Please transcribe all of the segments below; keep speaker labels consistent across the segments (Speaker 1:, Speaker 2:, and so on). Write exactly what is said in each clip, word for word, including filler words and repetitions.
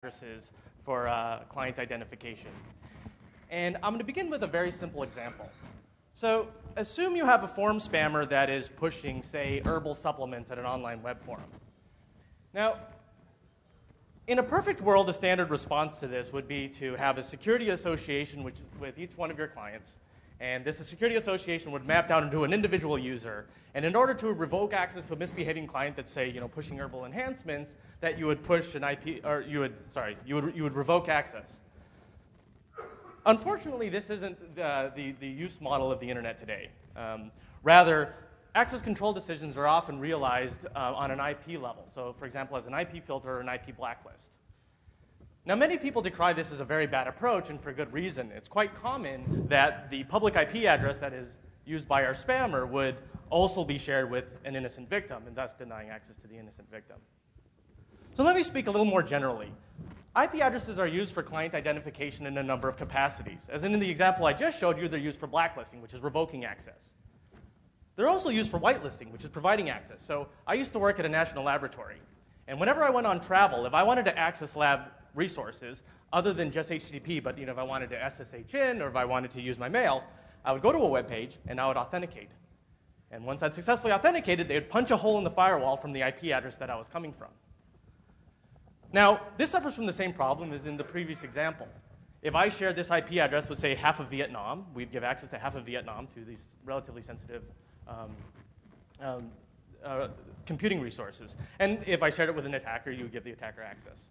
Speaker 1: addresses for uh, client identification. And I'm going to begin with a very simple example. So assume you have a forum spammer that is pushing, say, herbal supplements at an online web forum. Now, in a perfect world, a standard response to this would be to have a security association which, with each one of your clients. And this security association would map down into an individual user. And in order to revoke access to a misbehaving client that's, say, you know, pushing herbal enhancements, that you would push an I P, or you would, sorry, you would, you would revoke access. Unfortunately, this isn't the, the, the use model of the internet today. Um, rather, access control decisions are often realized uh, on an I P level. So, for example, as an I P filter or an I P blacklist. Now, many people decry this as a very bad approach, and for good reason. It's quite common that the public I P address that is used by our spammer would also be shared with an innocent victim, and thus denying access to the innocent victim. So let me speak a little more generally. I P addresses are used for client identification in a number of capacities. As in the example I just showed you, they're used for blacklisting, which is revoking access. They're also used for whitelisting, which is providing access. So I used to work at a national laboratory, and whenever I went on travel, if I wanted to access lab resources other than just H T T P, but you know, if I wanted to S S H in or if I wanted to use my mail, I would go to a web page and I would authenticate. And once I'd successfully authenticated, they would punch a hole in the firewall from the I P address that I was coming from. Now, this suffers from the same problem as in the previous example. If I shared this I P address with, say, half of Vietnam, we'd give access to half of Vietnam to these relatively sensitive um, um, uh, computing resources. And if I shared it with an attacker, you would give the attacker access.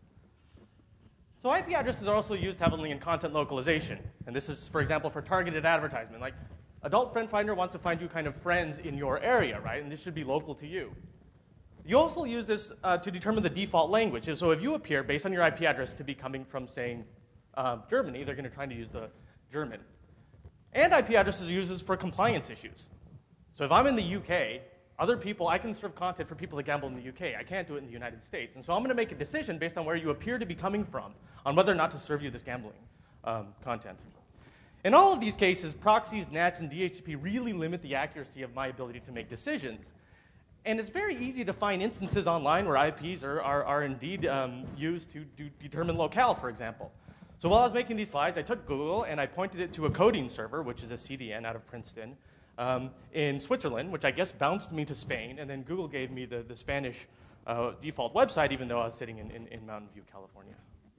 Speaker 1: So I P addresses are also used heavily in content localization. And this is, for example, for targeted advertisement. Like, Adult Friend Finder wants to find you kind of friends in your area, right? And this should be local to you. You also use this uh, to determine the default language. And so if you appear, based on your I P address, to be coming from, saying, uh, Germany, they're going to try to use the German. And I P addresses are used for compliance issues. So if I'm in the U K, other people, I can serve content for people that gamble in the U K. I can't do it in the United States. And so I'm going to make a decision based on where you appear to be coming from on whether or not to serve you this gambling um, content. In all of these cases, proxies, N A Ts, and D H C P really limit the accuracy of my ability to make decisions. And it's very easy to find instances online where I Ps are, are, are indeed um, used to do, determine locale, for example. So while I was making these slides, I took Google and I pointed it to a coding server, which is a C D N out of Princeton, um, in Switzerland, which I guess bounced me to Spain, and then Google gave me the, the Spanish uh, default website, even though I was sitting in, in, in Mountain View, California.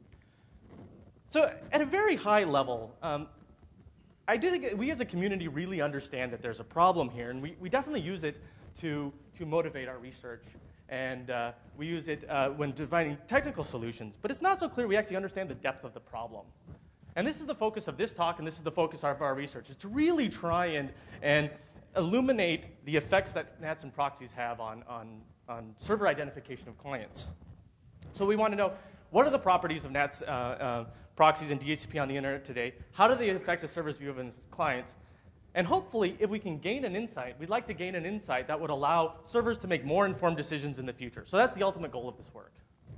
Speaker 1: So at a very high level, um, I do think we as a community really understand that there's a problem here, and we, we definitely use it to, to motivate our research, and uh, we use it uh, when defining technical solutions. But it's not so clear we actually understand the depth of the problem. And this is the focus of this talk, and this is the focus of our research, is to really try and, and illuminate the effects that N A Ts and proxies have on, on, on server identification of clients. So we want to know, what are the properties of N A Ts, uh, uh, proxies, and D H C P on the internet today? How do they affect a server's view of its clients? And hopefully, if we can gain an insight, we'd like to gain an insight that would allow servers to make more informed decisions in the future. So that's the ultimate goal of this work.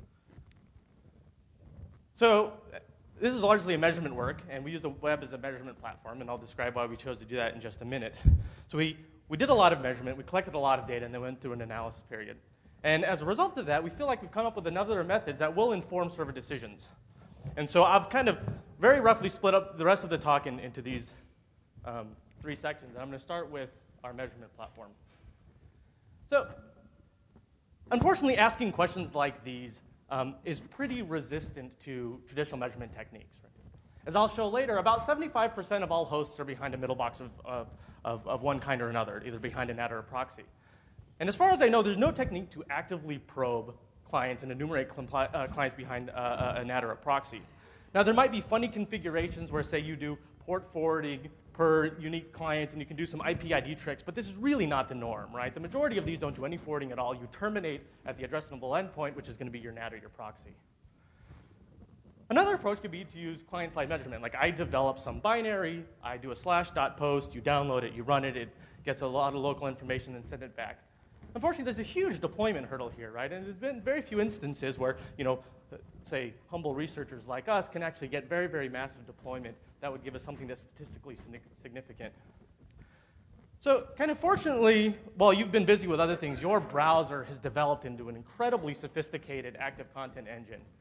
Speaker 1: So this is largely a measurement work, and we use the web as a measurement platform, and I'll describe why we chose to do that in just a minute. So we, we did a lot of measurement, we collected a lot of data, and then went through an analysis period. And as a result of that, we feel like we've come up with another methods that will inform server decisions. And so I've kind of very roughly split up the rest of the talk in, into these um, three sections. And I'm going to start with our measurement platform. So unfortunately, asking questions like these um, is pretty resistant to traditional measurement techniques. Right? As I'll show later, about seventy-five percent of all hosts are behind a middle box of, of, of, of one kind or another, either behind a N A T or a proxy. And as far as I know, there's no technique to actively probe clients and enumerate compli- uh, clients behind uh, a N A T or a proxy. Now, there might be funny configurations where, say, you do port forwarding per unique client, and you can do some I P I D tricks, but this is really not the norm, right? The majority of these don't do any forwarding at all. You terminate at the addressable endpoint, which is going to be your N A T or your proxy. Another approach could be to use client-side measurement. Like, I develop some binary, I do a slash dot post, you download it, you run it, it gets a lot of local information and send it back. Unfortunately, there's a huge deployment hurdle here, right? And there's been very few instances where, you know, say, humble researchers like us can actually get very, very massive deployment that would give us something that's statistically significant. So kind of fortunately, while you've been busy with other things, your browser has developed into an incredibly sophisticated active content engine.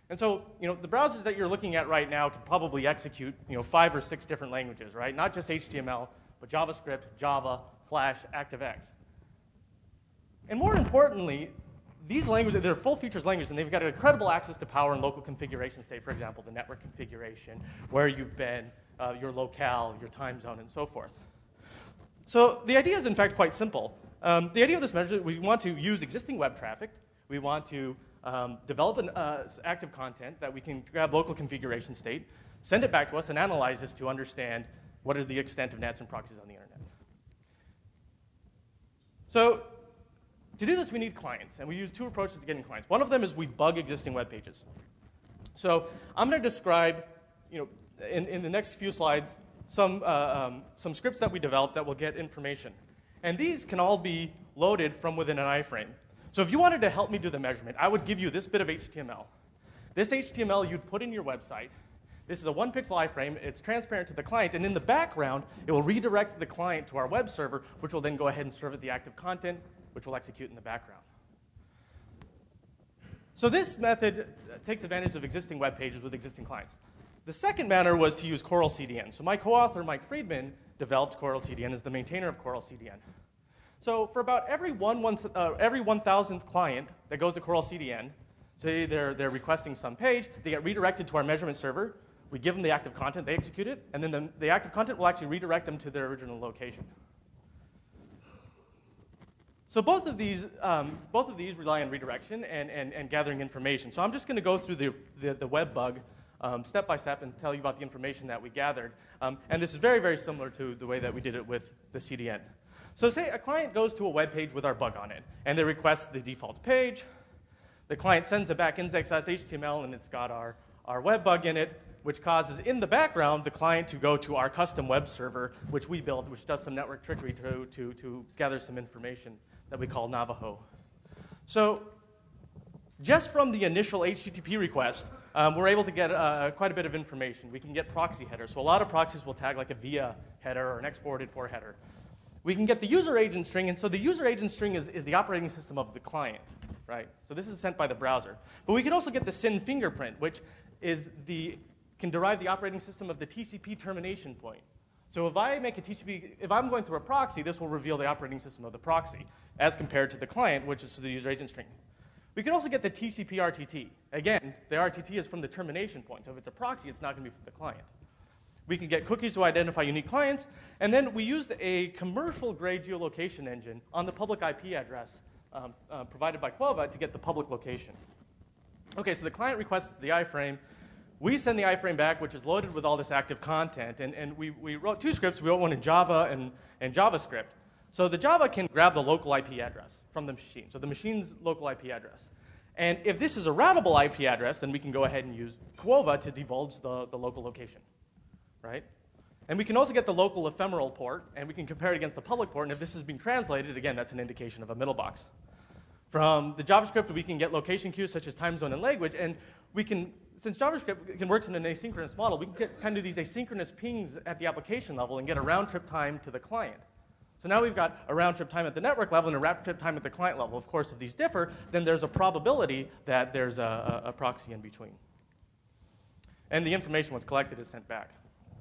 Speaker 1: And so, you know, the browsers that you're looking at right now can probably execute, you know, five or six different languages, right? Not just H T M L, but JavaScript, Java, Flash, ActiveX. And more importantly, these languages, they're full features languages, and they've got incredible access to power and local configuration state, for example, the network configuration, where you've been, uh, your locale, your time zone, and so forth. So the idea is, in fact, quite simple. Um, the idea of this measure, we want to use existing web traffic. We want to um, develop an uh, active content that we can grab local configuration state, send it back to us, and analyze this to understand what is the extent of nets and proxies on the internet. So to do this, we need clients, and we use two approaches to getting clients. One of them is we bug existing web pages. So I'm going to describe, you know, in, in the next few slides, some, uh, um, some scripts that we developed that will get information. And these can all be loaded from within an iframe. So if you wanted to help me do the measurement, I would give you this bit of H T M L. This H T M L you'd put in your website. This is a one-pixel iframe. It's transparent to the client. And in the background, it will redirect the client to our web server, which will then go ahead and serve it the active content, which will execute in the background. So this method takes advantage of existing web pages with existing clients. The second manner was to use Coral C D N. So my co-author, Mike Friedman, developed Coral C D N as the maintainer of Coral C D N. So for about every one, one, uh, every one thousandth client that goes to Coral C D N, say they're, they're requesting some page, they get redirected to our measurement server. We give them the active content, they execute it, and then the, the active content will actually redirect them to their original location. So both of these, um, both of these rely on redirection and, and, and gathering information. So I'm just going to go through the, the, the web bug um, step by step and tell you about the information that we gathered. Um, and this is very, very similar to the way that we did it with the C D N. So say a client goes to a web page with our bug on it, and they request the default page. The client sends it back index.html, and it's got our, our web bug in it, which causes, in the background, the client to go to our custom web server, which we built, which does some network trickery to, to, to gather some information that we call Navajo. So just from the initial H T T P request, um, we're able to get uh, quite a bit of information. We can get proxy headers. So a lot of proxies will tag like a via header or an x forwarded for header. We can get the user agent string, and so the user agent string is, is the operating system of the client, right? So this is sent by the browser. But we can also get the S Y N fingerprint, which is the, can derive the operating system of the T C P termination point. So if I make a T C P, if I'm going through a proxy, this will reveal the operating system of the proxy, as compared to the client, which is the user agent string. We can also get the T C P R T T. Again, the R T T is from the termination point, so if it's a proxy, it's not going to be from the client. We can get cookies to identify unique clients, and then we used a commercial-grade geolocation engine on the public I P address um, uh, provided by Quova to get the public location. Okay, so the client requests the iframe. We send the iframe back, which is loaded with all this active content, and, and we, we wrote two scripts. We wrote one in Java and, and JavaScript. So the Java can grab the local I P address from the machine, so the machine's local I P address. And if this is a routable I P address, then we can go ahead and use Quova to divulge the, the local location. Right? And we can also get the local ephemeral port, and we can compare it against the public port, and if this is being translated, again, that's an indication of a middle box. From the JavaScript, we can get location cues such as time zone and language, and we can, since JavaScript can work in an asynchronous model, we can get kind of these asynchronous pings at the application level and get a round-trip time to the client. So now we've got a round-trip time at the network level and a round-trip time at the client level. Of course, if these differ, then there's a probability that there's a, a, a proxy in between. And the information once collected is sent back.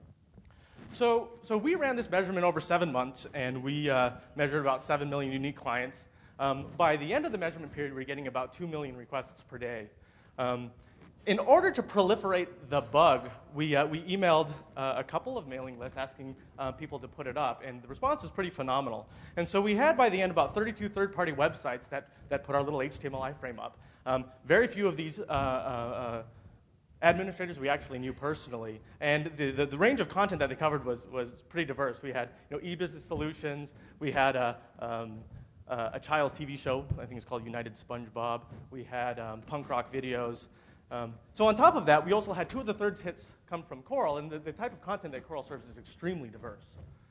Speaker 1: So, so we ran this measurement over seven months, and we uh, measured about seven million unique clients. Um, by the end of the measurement period, we were getting about two million requests per day. Um, in order to proliferate the bug, we, uh, we emailed uh, a couple of mailing lists asking uh, people to put it up, and the response was pretty phenomenal. And so we had, by the end, about thirty-two third-party websites that, that put our little H T M L iframe up. Um, very few of these uh, uh, uh, administrators we actually knew personally, and the, the, the range of content that they covered was, was pretty diverse. We had you know, e-business solutions, we had a, um, uh, a child's T V show, I think it's called United SpongeBob, we had um, punk rock videos. Um, so on top of that, we also had two of the third hits come from Coral, and the, the type of content that Coral serves is extremely diverse.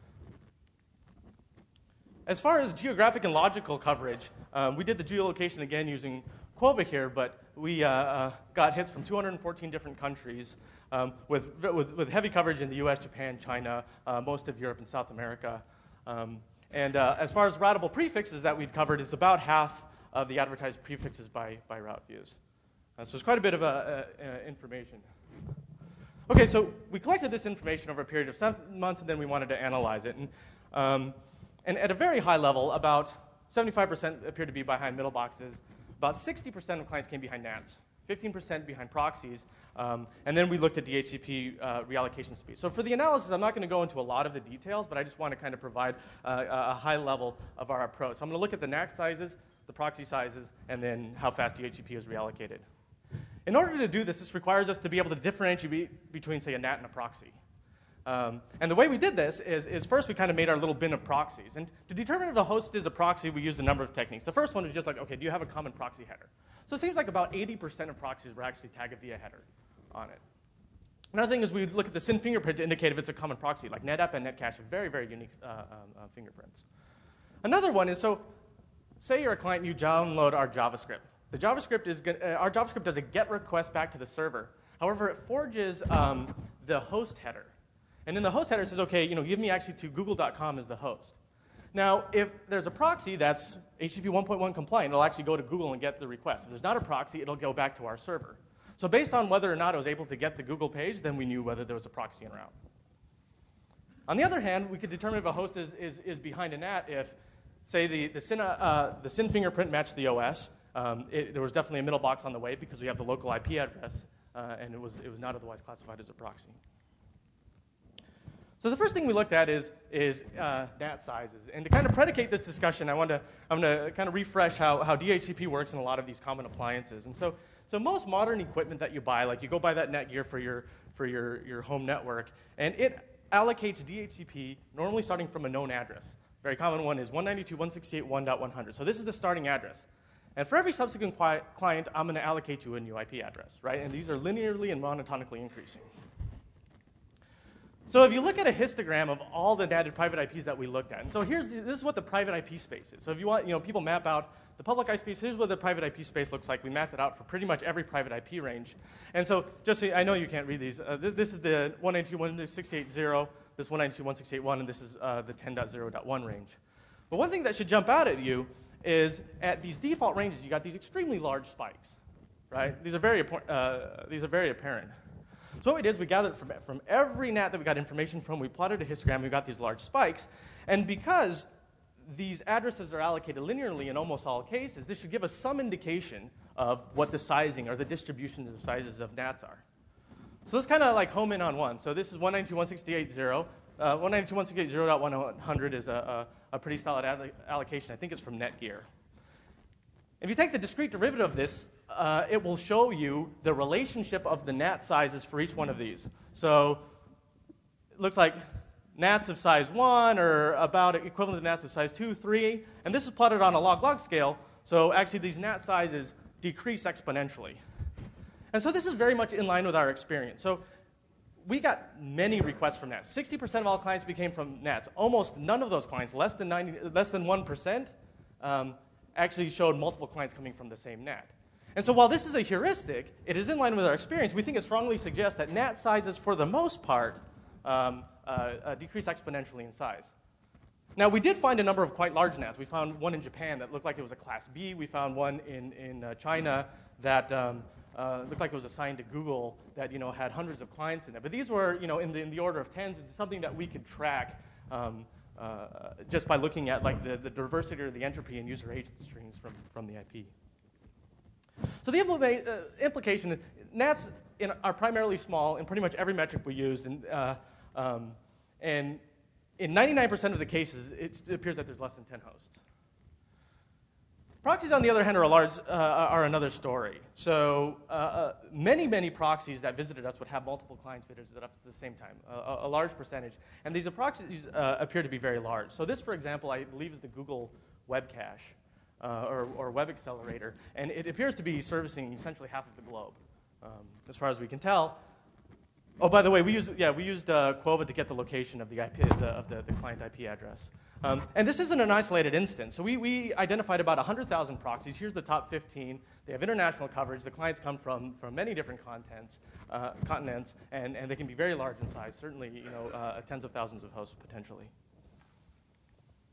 Speaker 1: As far as geographic and logical coverage, um, we did the geolocation again using Quova here, but we uh, uh, got hits from two hundred fourteen different countries um, with, with, with heavy coverage in the U S, Japan, China, uh, most of Europe and South America. Um, and uh, as far as routable prefixes that we'd covered, is about half of the advertised prefixes by, by route views. Uh, so it's quite a bit of uh, uh, uh, information. Okay, so we collected this information over a period of seven months, and then we wanted to analyze it. And, um, and at a very high level, about seventy-five percent appeared to be behind middle boxes. About sixty percent of clients came behind N A Ts, fifteen percent behind proxies, um, and then we looked at D H C P uh, reallocation speed. So for the analysis, I'm not going to go into a lot of the details, but I just want to kind of provide uh, a high level of our approach. So I'm going to look at the N A T sizes, the proxy sizes, and then how fast D H C P is reallocated. In order to do this, this requires us to be able to differentiate be between, say, a N A T and a proxy. Um, and the way we did this is, is first we kind of made our little bin of proxies. And to determine if a host is a proxy, we used a number of techniques. The first one is just like, okay, do you have a common proxy header? So it seems like about eighty percent of proxies will actually tag a via header on it. Another thing is we look at the S Y N fingerprint to indicate if it's a common proxy, like NetApp and Netcache have very, very unique uh, um, uh, fingerprints. Another one is, so say you're a client and you download our JavaScript. The JavaScript is uh, our JavaScript does a GET request back to the server. However, it forges um, the host header. And in the host header, it says, okay, you know, give me actually to google dot com as the host. Now, if there's a proxy that's H T T P one point one compliant, it'll actually go to Google and get the request. If there's not a proxy, it'll go back to our server. So based on whether or not it was able to get the Google page, then we knew whether there was a proxy en route. On the other hand, we could determine if a host is, is, is behind a N A T if, say, the, the, S Y N, uh, the S Y N fingerprint matched the O S. Um, it, there was definitely a middle box on the way because we have the local I P address, uh, and it was, it was not otherwise classified as a proxy. So the first thing we looked at is, is uh, N A T sizes. And to kind of predicate this discussion, I want to, I'm going to kind of refresh how, how D H C P works in a lot of these common appliances. And so, so most modern equipment that you buy, like you go buy that Netgear for your, for your, your home network, and it allocates D H C P normally starting from a known address. Very common one is one ninety-two dot one sixty-eight dot one dot one hundred. So this is the starting address. And for every subsequent client, I'm going to allocate you a new I P address, right? And these are linearly and monotonically increasing. So if you look at a histogram of all the added private I Ps that we looked at, and so here's the, this is what the private I P space is. So if you want, you know, people map out the public I P space, here's what the private I P space looks like. We mapped it out for pretty much every private I P range. And so just so, I know you can't read these. Uh, th this is the one ninety-two dot one sixty-eight dot zero, this one ninety-two dot one sixty-eight dot one, and this is uh, the ten dot zero dot one range. But one thing that should jump out at you is at these default ranges, you got these extremely large spikes, right? These are very, uh, these are very apparent. So what we did is we gathered from, from every N A T that we got information from, we plotted a histogram, we got these large spikes. And because these addresses are allocated linearly in almost all cases, this should give us some indication of what the sizing or the distribution of sizes of N A Ts are. So let's kind of like home in on one. So this is one ninety-two dot one sixty-eight dot zero. Uh, one ninety-two dot one sixty-eight dot zero dot one hundred is a, a, a pretty solid all allocation. I think it's from Netgear. If you take the discrete derivative of this, uh, it will show you the relationship of the N A T sizes for each one of these. So it looks like N A Ts of size one are about equivalent to N A Ts of size two, three, and this is plotted on a log-log scale, so actually these N A T sizes decrease exponentially. And so this is very much in line with our experience. So we got many requests from N A Ts. sixty percent of all clients became from N A Ts. Almost none of those clients, less than, ninety, less than one percent, um, actually showed multiple clients coming from the same N A T. And so while this is a heuristic, it is in line with our experience. We think it strongly suggests that N A T sizes, for the most part, um, uh, uh, decrease exponentially in size. Now, we did find a number of quite large N A Ts. We found one in Japan that looked like it was a Class B. We found one in, in uh, China that um, uh, looked like it was assigned to Google that, you know, had hundreds of clients in it. But these were, you know, in the, in the order of tens. It's something that we could track um, uh, just by looking at like the, the diversity or the entropy in user agent streams from, from the I P. So the impl uh, implication, N A Ts in, are primarily small in pretty much every metric we used. And, uh, um, and in ninety-nine percent of the cases, it appears that there's less than ten hosts. Proxies, on the other hand, are, a large, uh, are another story. So uh, uh, many, many proxies that visited us would have multiple clients visited us at the same time, uh, a large percentage. And these proxies uh, appear to be very large. So this, for example, I believe is the Google Web Cache uh, or, or Web Accelerator. And it appears to be servicing essentially half of the globe, um, as far as we can tell. Oh, by the way, we used, yeah, we used uh, Quova to get the location of the, I P, the, of the, the client I P address. Um, and this isn't an isolated instance. So we, we identified about one hundred thousand proxies. Here's the top fifteen. They have international coverage. The clients come from, from many different contents, uh, continents, and, and they can be very large in size, certainly, you know, uh, tens of thousands of hosts potentially.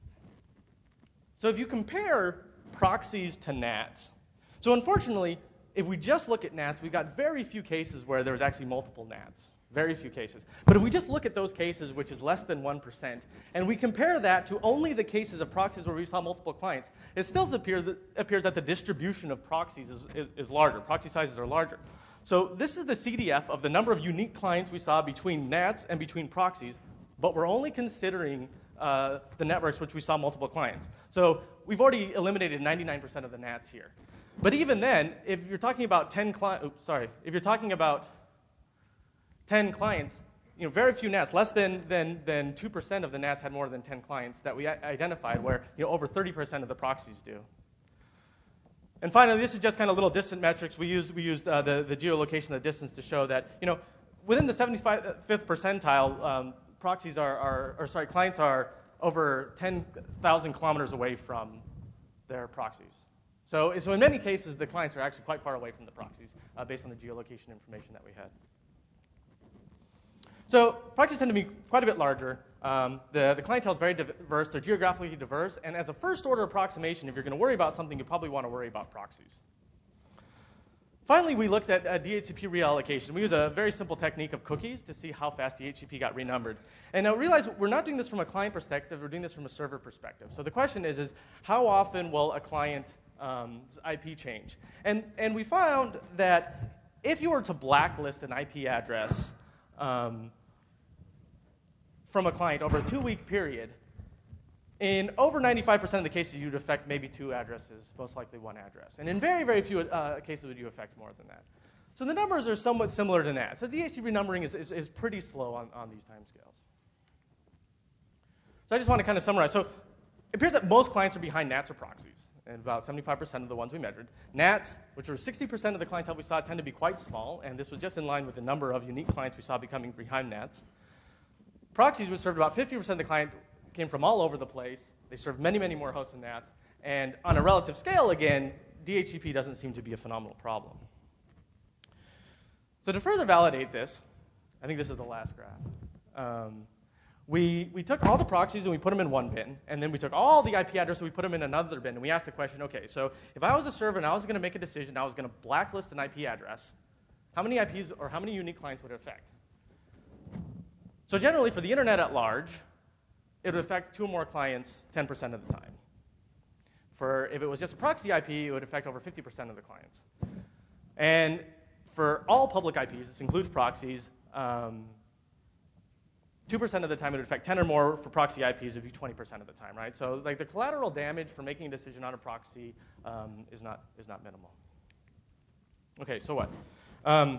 Speaker 1: So if you compare proxies to N A Ts, so unfortunately, if we just look at N A Ts, we've got very few cases where there's actually multiple N A Ts. Very few cases. But if we just look at those cases, which is less than one percent, and we compare that to only the cases of proxies where we saw multiple clients, it still appear that, appears that the distribution of proxies is, is, is larger. Proxy sizes are larger. So this is the C D F of the number of unique clients we saw between N A Ts and between proxies, but we're only considering uh, the networks which we saw multiple clients. So we've already eliminated ninety-nine percent of the N A Ts here. But even then, if you're talking about ten clients, sorry, if you're talking about ten clients, you know, very few N A Ts, less than, than, than two percent of the N A Ts had more than ten clients that we identified, where you know, over thirty percent of the proxies do. And finally, this is just kind of little distant metrics. We used, we used uh, the, the geolocation, the distance, to show that you know, within the seventy-fifth percentile, um, proxies are, are, or sorry, clients are over ten thousand kilometers away from their proxies. So, so in many cases, the clients are actually quite far away from the proxies uh, based on the geolocation information that we had. So proxies tend to be quite a bit larger. Um, the, the clientele is very diverse. They're geographically diverse. And as a first-order approximation, if you're going to worry about something, you probably want to worry about proxies. Finally, we looked at uh, D H C P reallocation. We use a very simple technique of cookies to see how fast D H C P got renumbered. And now realize we're not doing this from a client perspective. We're doing this from a server perspective. So the question is, is how often will a client's um, I P change? And, and we found that if you were to blacklist an I P address um, from a client over a two-week period, in over ninety-five percent of the cases, you'd affect maybe two addresses, most likely one address. And in very, very few uh, cases would you affect more than that. So the numbers are somewhat similar to N A T. So D H C P renumbering is, is, is pretty slow on, on these timescales. So I just want to kind of summarize. So it appears that most clients are behind N A Ts or proxies, and about seventy-five percent of the ones we measured. N A Ts, which are sixty percent of the clientele we saw, tend to be quite small, and this was just in line with the number of unique clients we saw becoming behind N A Ts. Proxies, which served about fifty percent of the client, came from all over the place. They served many, many more hosts than N A Ts. And on a relative scale, again, D H C P doesn't seem to be a phenomenal problem. So to further validate this, I think this is the last graph. Um, we, we took all the proxies and we put them in one bin, and then we took all the I P addresses and we put them in another bin, and we asked the question, okay, so if I was a server and I was going to make a decision, I was going to blacklist an I P address, how many I Ps or how many unique clients would it affect? So generally, for the internet at large, it would affect two or more clients ten percent of the time. For if it was just a proxy I P, it would affect over fifty percent of the clients. And for all public I Ps, this includes proxies, um, two percent of the time it would affect ten or more. For proxy I Ps, it would be twenty percent of the time, right? So like the collateral damage for making a decision on a proxy um, is not is not minimal. Okay, so what? Um,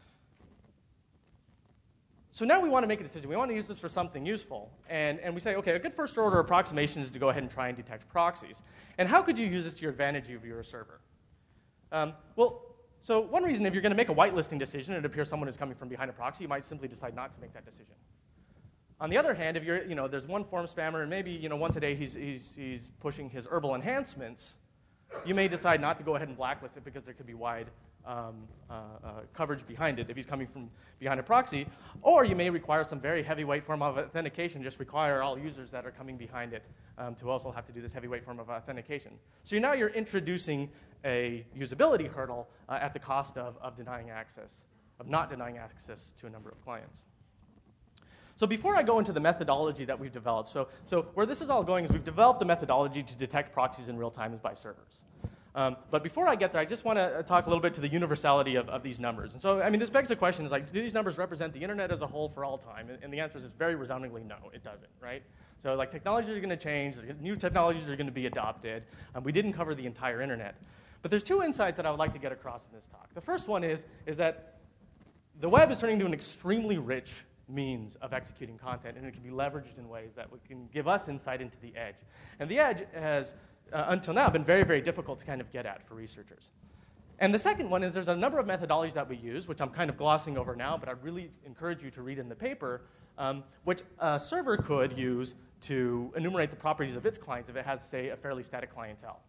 Speaker 1: So now we want to make a decision. We want to use this for something useful. And, and we say, okay, a good first order approximation is to go ahead and try and detect proxies. And how could you use this to your advantage if you're a server? Um, well, so one reason, if you're going to make a whitelisting decision and it appears someone is coming from behind a proxy, you might simply decide not to make that decision. On the other hand, if you're, you know, there's one form spammer and maybe, you know, once a day he's, he's, he's pushing his herbal enhancements, you may decide not to go ahead and blacklist it because there could be wide Um, uh, uh, coverage behind it if he's coming from behind a proxy, or you may require some very heavyweight form of authentication, just require all users that are coming behind it um, to also have to do this heavyweight form of authentication. So now you're introducing a usability hurdle uh, at the cost of, of denying access, of not denying access to a number of clients. So before I go into the methodology that we've developed, so, so where this is all going is we've developed the methodology to detect proxies in real time is by servers. Um, but before I get there, I just want to talk a little bit to the universality of, of these numbers. And so, I mean, this begs the question, is like, do these numbers represent the internet as a whole for all time? And, and the answer is very resoundingly no, it doesn't, right? So, like, technologies are going to change, new technologies are going to be adopted. Um, we didn't cover the entire internet. But there's two insights that I would like to get across in this talk. The first one is, is that the web is turning into an extremely rich means of executing content, and it can be leveraged in ways that can give us insight into the edge. And the edge has Uh, until now, been very, very difficult to kind of get at for researchers. And the second one is there's a number of methodologies that we use, which I'm kind of glossing over now, but I really encourage you to read in the paper, um, which a server could use to enumerate the properties of its clients if it has, say, a fairly static clientele.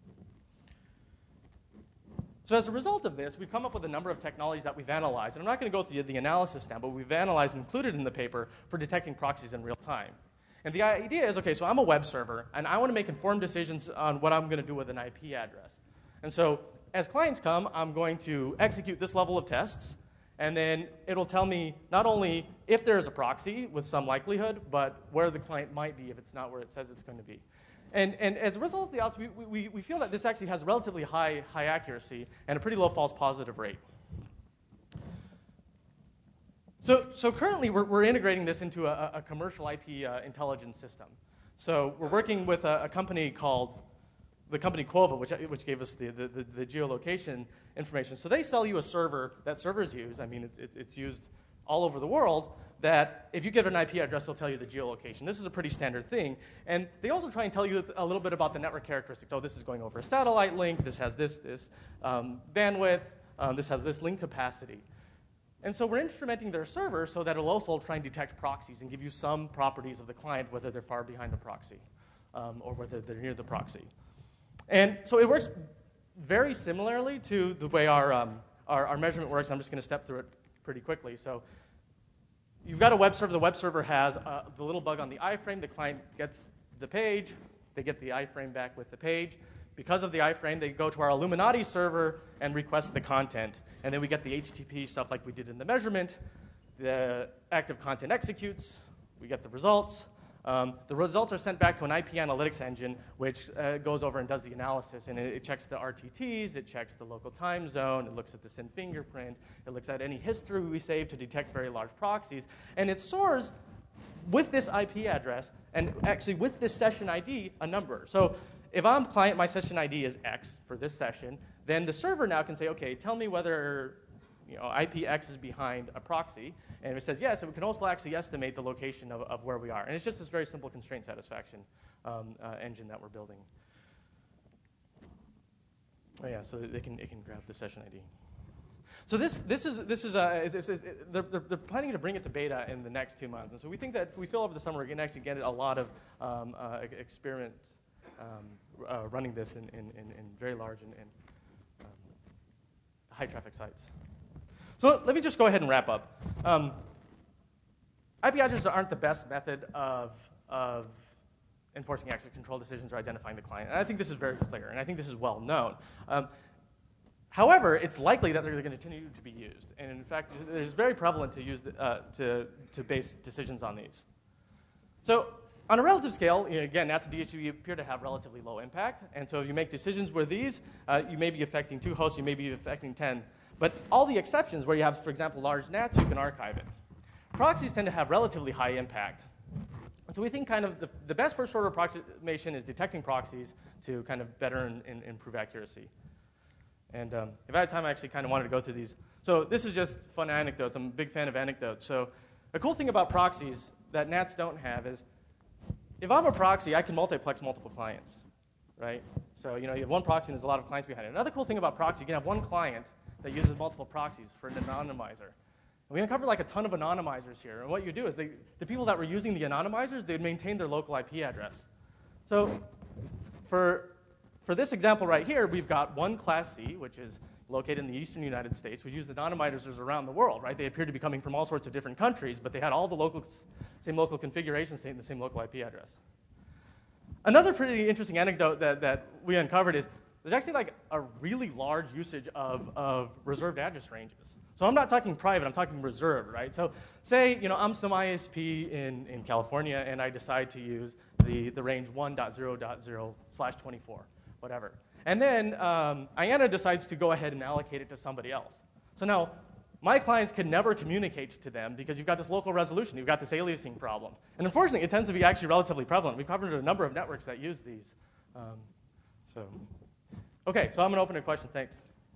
Speaker 1: So as a result of this, we've come up with a number of technologies that we've analyzed. And I'm not going to go through the analysis now, but we've analyzed and included in the paper for detecting proxies in real time. And the idea is, okay, so I'm a web server, and I want to make informed decisions on what I'm going to do with an I P address. And so as clients come, I'm going to execute this level of tests, and then it'll tell me not only if there is a proxy with some likelihood, but where the client might be if it's not where it says it's going to be. And, and as a result of the outs, we, we, we feel that this actually has relatively high, high accuracy and a pretty low false positive rate. So, so currently, we're, we're integrating this into a, a commercial I P uh, intelligence system. So we're working with a, a company called the company Quova, which, which gave us the, the, the, the geolocation information. So they sell you a server that servers use. I mean, it, it, it's used all over the world, that if you give it an I P address, they'll tell you the geolocation. This is a pretty standard thing. And they also try and tell you a little bit about the network characteristics. Oh, this is going over a satellite link. This has this, this um, bandwidth. Um, this has this link capacity. And so we're instrumenting their server so that it'll also try and detect proxies and give you some properties of the client, whether they're far behind the proxy um, or whether they're near the proxy. And so it works very similarly to the way our, um, our, our measurement works. I'm just going to step through it pretty quickly. So you've got a web server. The web server has uh, the little bug on the iframe. The client gets the page. They get the iframe back with the page. Because of the iframe, they go to our Illuminati server and request the content. And then we get the H T T P stuff like we did in the measurement. The active content executes. We get the results. Um, the results are sent back to an I P analytics engine, which uh, goes over and does the analysis. And it, it checks the R T Ts. It checks the local time zone. It looks at the S I N fingerprint. It looks at any history we saved to detect very large proxies. And it soars with this I P address and actually with this session I D a number. So if I'm client, my session I D is X for this session, then the server now can say, okay, tell me whether you know, I P X is behind a proxy. And if it says yes, it can also actually estimate the location of, of where we are. And it's just this very simple constraint satisfaction um, uh, engine that we're building. Oh yeah, so they can, it can grab the session I D. So this, this is, this is uh, it's, it's, it, they're, they're planning to bring it to beta in the next two months. And so we think that if we fill over the summer, we're going to actually get a lot of um, uh, experiment Um, uh, running this in, in, in, in very large and, and um, high-traffic sites. So let me just go ahead and wrap up. Um, I P addresses aren't the best method of, of enforcing access control decisions or identifying the client. And I think this is very clear, and I think this is well known. Um, however, it's likely that they're going to continue to be used. And in fact, it's very prevalent to, use the, uh, to, to base decisions on these. So on a relative scale, you know, again, N A T S and D H C P appear to have relatively low impact. And so if you make decisions with these, uh, you may be affecting two hosts, you may be affecting ten. But all the exceptions where you have, for example, large N A Ts, you can archive it. Proxies tend to have relatively high impact. And so we think kind of the, the best first order approximation is detecting proxies to kind of better and, and improve accuracy. And um, if I had time, I actually kind of wanted to go through these. So this is just fun anecdotes. I'm a big fan of anecdotes. So the cool thing about proxies that N A Ts don't have is if I'm a proxy, I can multiplex multiple clients, right? So you know, you have one proxy and there's a lot of clients behind it. Another cool thing about proxy, you can have one client that uses multiple proxies for an anonymizer. And we uncovered like a ton of anonymizers here. And what you do is they, the people that were using the anonymizers, they'd maintain their local I P address. So for, for this example right here, we've got one class C, which is located in the eastern United States. We use anonymizers around the world, right? They appear to be coming from all sorts of different countries, but they had all the local, same local configuration state and the same local I P address. Another pretty interesting anecdote that, that we uncovered is there's actually like a really large usage of, of reserved address ranges. So I'm not talking private, I'm talking reserved, right? So say, you know, I'm some I S P in, in California and I decide to use the, the range one dot zero dot zero slash twenty-four, whatever. And then um, I A N A decides to go ahead and allocate it to somebody else. So now my clients can never communicate to them because you've got this local resolution, you've got this aliasing problem. And unfortunately, it tends to be actually relatively prevalent. We've covered a number of networks that use these. Um, so. Okay, so I'm going to open a question. Thanks.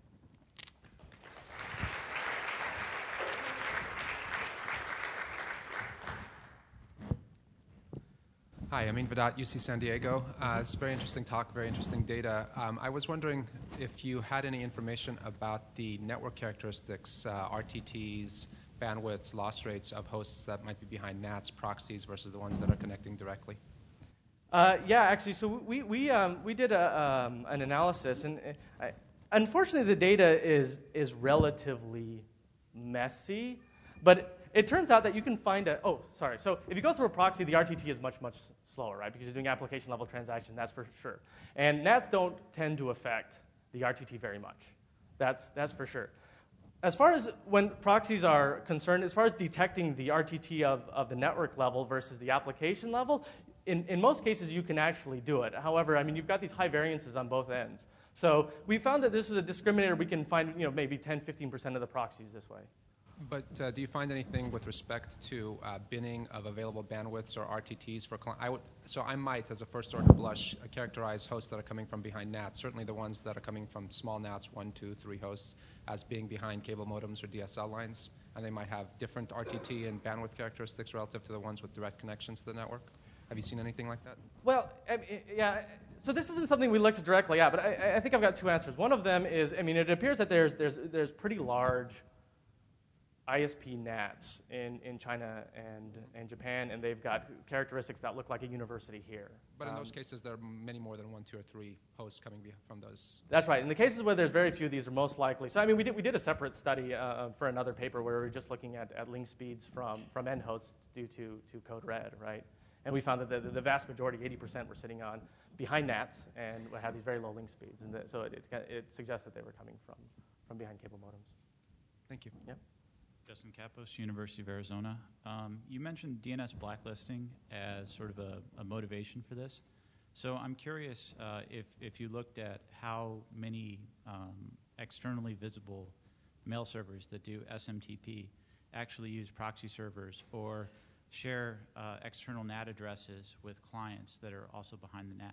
Speaker 2: Hi, I'm Amin Vadat, U C San Diego. Uh, it's a very interesting talk, very interesting data. Um, I was wondering if you had any information about the network characteristics, uh, R T Ts, bandwidths, loss rates of hosts that might be behind N A Ts, proxies versus the ones that are connecting directly.
Speaker 1: Uh, yeah, actually, so we we um, we did a, um, an analysis, and uh, unfortunately, the data is is relatively messy. But it turns out that you can find a oh, sorry. So if you go through a proxy, the R T T is much much slower, right? Because you're doing application level transactions, that's for sure. And N A Ts don't tend to affect the R T T very much. That's, that's for sure. As far as when proxies are concerned, as far as detecting the R T T of, of the network level versus the application level, in, in most cases you can actually do it. However, I mean, you've got these high variances on both ends. So we found that this is a discriminator. We can find, you know, maybe ten, fifteen percent of the proxies this way.
Speaker 2: But uh, do you find anything with respect to uh, binning of available bandwidths or R T Ts for clients? I would, so I might, as a first order blush, uh, characterize hosts that are coming from behind N A Ts, certainly the ones that are coming from small N A Ts, one, two, three hosts, as being behind cable modems or D S L lines, and they might have different R T T and bandwidth characteristics relative to the ones with direct connections to the network. Have you seen anything like that?
Speaker 1: Well, I mean, yeah. So this isn't something we looked directly at, but I, I think I've got two answers. One of them is, I mean, it appears that there's there's there's pretty large I S P N A Ts in, in China and, and Japan, and they've got characteristics that look like a university here.
Speaker 2: But in
Speaker 1: Um,
Speaker 2: those cases, there are many more than one, two, or three hosts coming be- from those.
Speaker 1: That's right. In the cases where there's very few, these are most likely. So I mean, we did we did a separate study uh, for another paper where we were just looking at, at link speeds from from end hosts due to to code red, right? And we found that the, the vast majority, eighty percent, were sitting on behind N A Ts and had these very low link speeds, and the, so it, it it suggests that they were coming from from behind cable modems.
Speaker 2: Thank you.
Speaker 1: Yep.
Speaker 3: Justin Kapos, University of Arizona. Um, you mentioned D N S blacklisting as sort of a, a motivation for this. So I'm curious uh, if, if you looked at how many um, externally visible mail servers that do S M T P actually use proxy servers or share uh, external N A T addresses with clients that are also behind the N A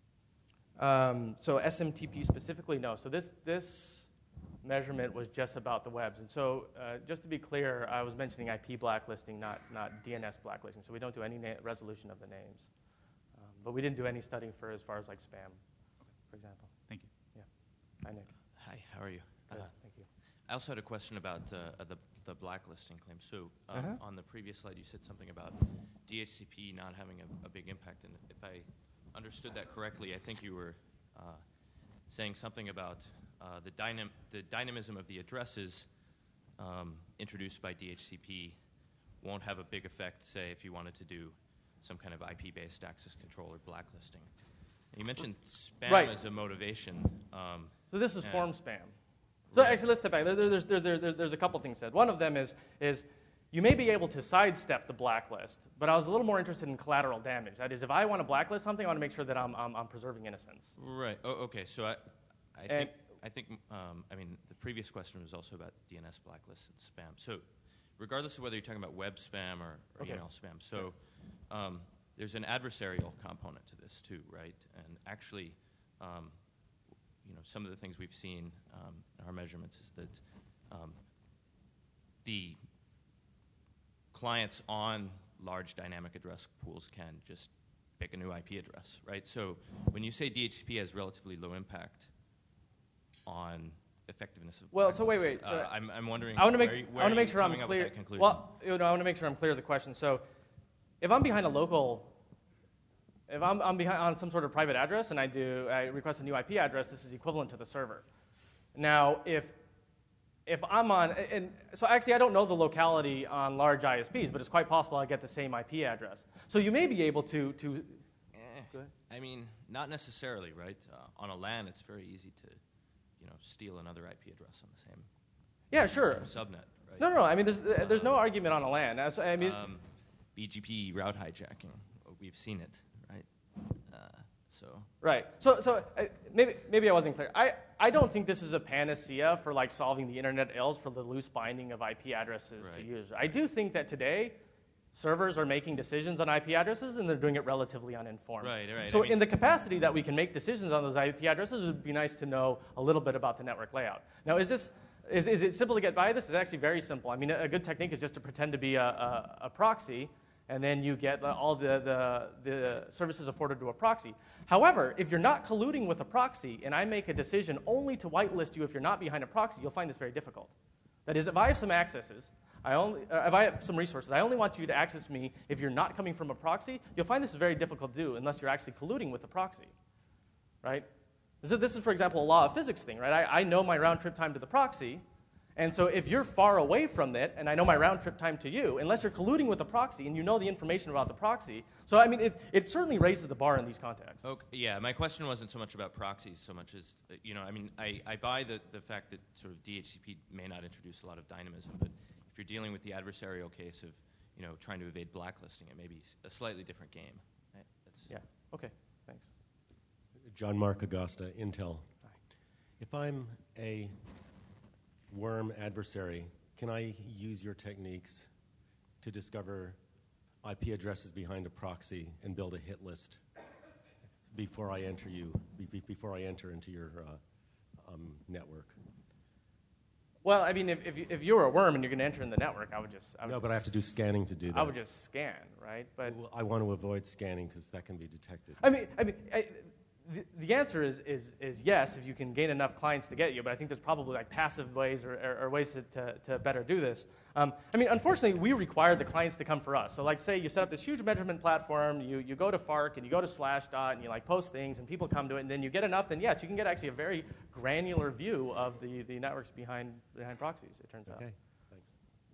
Speaker 3: T.
Speaker 1: Um, so S M T P specifically, no. So this this measurement was just about the webs. And so uh, just to be clear, I was mentioning I P blacklisting, not, not D N S blacklisting. So we don't do any na- resolution of the names. Um, but we didn't do any studying for as far as like spam, for example.
Speaker 3: Thank you.
Speaker 1: Yeah. Hi, Nick.
Speaker 4: Hi, how are you?
Speaker 1: Good.
Speaker 4: Uh,
Speaker 1: Thank you.
Speaker 4: I also had a question about uh, the, the blacklisting claim. So um,
Speaker 1: Uh-huh.
Speaker 4: on the previous slide, you said something about D H C P not having a, a big impact. And if I understood that correctly, I think you were uh, saying something about uh, the, dynam- the dynamism of the addresses um, introduced by D H C P won't have a big effect, say, if you wanted to do some kind of I P-based access control or blacklisting. And you mentioned spam
Speaker 1: Right.
Speaker 4: as a motivation. Um,
Speaker 1: So this is
Speaker 4: Yeah.
Speaker 1: form spam. So
Speaker 4: Right.
Speaker 1: actually, let's step back. There, there's, there, there, there, there's a couple things said. One of them is, is you may be able to sidestep the blacklist, but I was a little more interested in collateral damage. That is, if I want to blacklist something, I want to make sure that I'm, I'm, I'm preserving innocence.
Speaker 4: Right. Oh, okay. So I, I
Speaker 1: And-
Speaker 4: think, I think, um, I mean, the previous question was also about D N S blacklists and spam. So, regardless of whether you're talking about web spam or, or
Speaker 1: Okay.
Speaker 4: email spam, so um, there's an adversarial component to this too, right? And actually, um, you know, some of the things we've seen um, in our measurements is that um, the clients on large dynamic address pools can just pick a new I P address, right? So when you say D H C P has relatively low impact on effectiveness of
Speaker 1: Well, so wait,
Speaker 4: blacklists,
Speaker 1: wait, so
Speaker 4: uh, I'm, I'm wondering.
Speaker 1: I want to make,
Speaker 4: where, you-
Speaker 1: I
Speaker 4: where
Speaker 1: want to
Speaker 4: are
Speaker 1: make
Speaker 4: you
Speaker 1: sure I'm
Speaker 4: coming up with
Speaker 1: clear.
Speaker 4: that conclusion?
Speaker 1: Well, you know, I want to make sure I'm clear of the question. So, if I'm behind a local, if I'm, I'm behind on some sort of private address and I do, I request a new I P address, this is equivalent to the server. Now, if if I'm on, and so actually I don't know the locality on large I S Ps, but it's quite possible I get the same I P address. So you may be able to to.
Speaker 4: Eh,
Speaker 1: Go ahead.
Speaker 4: I mean, not necessarily, right? Uh, on a LAN, it's very easy to, you know, steal another I P address on the same,
Speaker 1: Yeah, sure.
Speaker 4: same subnet, right?
Speaker 1: No, no, no. I mean, there's there's no argument on a LAN. As- I mean,
Speaker 4: um, B G P route hijacking, we've seen it, right? Uh, so
Speaker 1: right. So, so uh, maybe maybe I wasn't clear. I, I don't think this is a panacea for like solving the internet ills for the loose binding of I P addresses to
Speaker 4: Right.
Speaker 1: users. I do think that today servers are making decisions on I P addresses and they're doing it relatively uninformed.
Speaker 4: Right, right.
Speaker 1: So
Speaker 4: I mean-
Speaker 1: in the capacity that we can make decisions on those I P addresses, it would be nice to know a little bit about the network layout. Now, is this is, is it simple to get by this? It's actually very simple. I mean, a good technique is just to pretend to be a, a, a proxy, and then you get all the, the, the services afforded to a proxy. However, if you're not colluding with a proxy, and I make a decision only to whitelist you if you're not behind a proxy, you'll find this very difficult. That is, if I have some accesses, I only, uh, if I have some resources, I only want you to access me if you're not coming from a proxy, you'll find this is very difficult to do unless you're actually colluding with the proxy, right? This is, this is, for example, a law of physics thing, right? I, I know my round trip time to the proxy, And so if you're far away from it, and I know my round trip time to you, unless you're colluding with the proxy and you know the information about the proxy, so I mean, it, it certainly raises the bar in these contexts.
Speaker 4: Okay, yeah, my question wasn't so much about proxies so much as, uh, you know, I mean, I, I buy the, the fact that sort of D H C P may not introduce a lot of dynamism, but if you're dealing with the adversarial case of, you know, trying to evade blacklisting, it may be a slightly different game. Right? That's
Speaker 1: Yeah, okay, thanks.
Speaker 5: John Mark Augusta, Intel. If I'm a worm adversary, can I use your techniques to discover I P addresses behind a proxy and build a hit list before I enter you, be, before I enter into your uh, um, network?
Speaker 1: Well, I mean, if, if, you, if you're a worm and you're going to enter in the network, I would just... I would
Speaker 5: No,
Speaker 1: just,
Speaker 5: but I have to do scanning to do that.
Speaker 1: I would just scan, right? But
Speaker 5: Well, I want to avoid scanning because that can be detected.
Speaker 1: I mean, I mean, I, the, the answer is, is, is yes if you can gain enough clients to get you, but I think there's probably like passive ways or, or, or ways to, to, to better do this. Um, I mean, unfortunately, we require the clients to come for us. So like say you set up this huge measurement platform, you, you go to Fark and you go to Slashdot and you like post things and people come to it and then you get enough, then yes, you can get actually a very granular view of the, the networks behind, behind proxies, it turns out.
Speaker 5: Okay, thanks.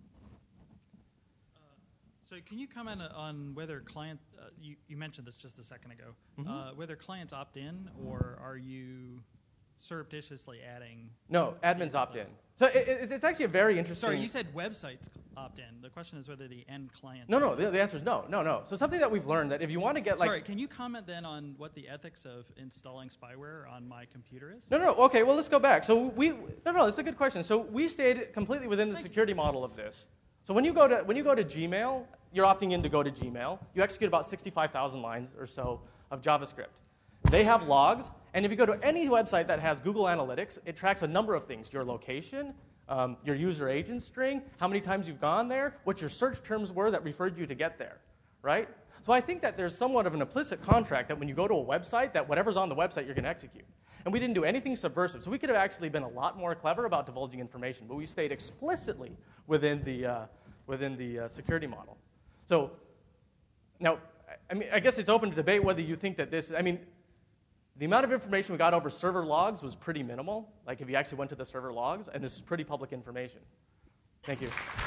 Speaker 6: So can you comment on whether client, uh, you, you mentioned this just a second ago,
Speaker 1: Mm-hmm.
Speaker 6: uh, whether clients opt in or are you surreptitiously adding?
Speaker 1: No, admins opt in. So it, it's, it's actually a very interesting...
Speaker 6: Sorry, you said websites opt in. The question is whether the end client...
Speaker 1: No, no, the, the answer is no, no, no. So something that we've learned that if you want to get like...
Speaker 6: Sorry, can you comment then on what the ethics of installing spyware on my computer is?
Speaker 1: No, no, okay, well, let's go back. So we... No, no, that's a good question. So we stayed completely within the
Speaker 6: Thank
Speaker 1: security model of this. So when you go to when you go to Gmail, you're opting in to go to Gmail. You execute about sixty-five thousand lines or so of JavaScript. They have logs, and if you go to any website that has Google Analytics, it tracks a number of things: your location, um, your user agent string, how many times you've gone there, what your search terms were that referred you to get there, right? So I think that there's somewhat of an implicit contract that when you go to a website, that whatever's on the website, you're going to execute. And we didn't do anything subversive, so we could have actually been a lot more clever about divulging information, but we stayed explicitly within the uh, within the uh, security model. So now, I mean, I guess it's open to debate whether you think that this. I mean, the amount of information we got over server logs was pretty minimal. Like if you actually went to the server logs, and this is pretty public information. Thank you.